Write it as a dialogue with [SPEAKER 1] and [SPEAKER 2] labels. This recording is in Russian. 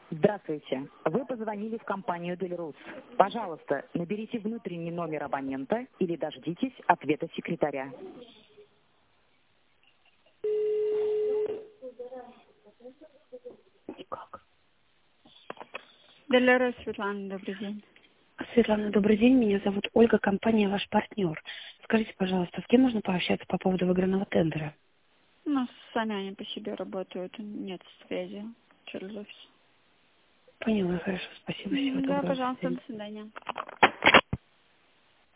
[SPEAKER 1] Здравствуйте. Вы позвонили в компанию Делирус. Пожалуйста, наберите внутренний номер абонента или дождитесь ответа секретаря.
[SPEAKER 2] Никак.
[SPEAKER 3] Делера Светлана, добрый день.
[SPEAKER 2] Светлана, добрый день. Меня зовут Ольга, компания «Ваш партнер». Скажите, пожалуйста, с кем можно пообщаться по поводу выигранного тендера?
[SPEAKER 3] Ну, сами они по себе работают, нет связи через офис.
[SPEAKER 2] Поняла, хорошо. Спасибо, всего
[SPEAKER 3] Да,
[SPEAKER 2] доброго. До
[SPEAKER 3] пожалуйста,
[SPEAKER 2] свидания.
[SPEAKER 3] до свидания.